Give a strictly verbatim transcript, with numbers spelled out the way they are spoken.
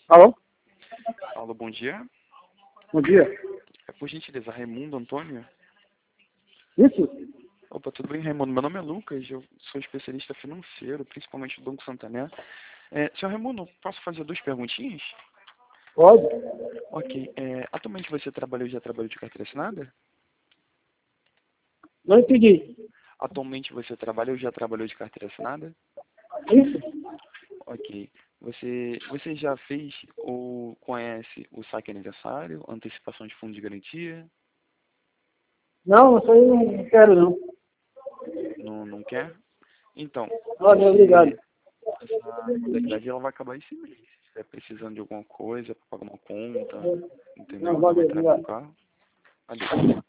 Alô? Alô, bom dia. Bom dia. É, por gentileza, Raimundo Antônio? Isso? Opa, tudo bem, Raimundo? Meu nome é Lucas, eu sou especialista financeiro, principalmente do Banco Santander. É, senhor Raimundo, posso fazer duas perguntinhas? Pode? Ok. É, atualmente você trabalha ou já trabalhou de carteira assinada? Não entendi. Atualmente você trabalha ou já trabalhou de carteira assinada? Isso? Ok. Você, você já fez ou conhece o saque aniversário, antecipação de fundo de garantia? Não, isso aí não quero não. Não, não quer? Então, Olha, obrigado. esse, essa modalidade ela vai acabar esse mês. Se estiver precisando de alguma coisa, para pagar uma conta, entendeu? Não, Dá uma valeu, entrada no obrigado. carro. Valeu.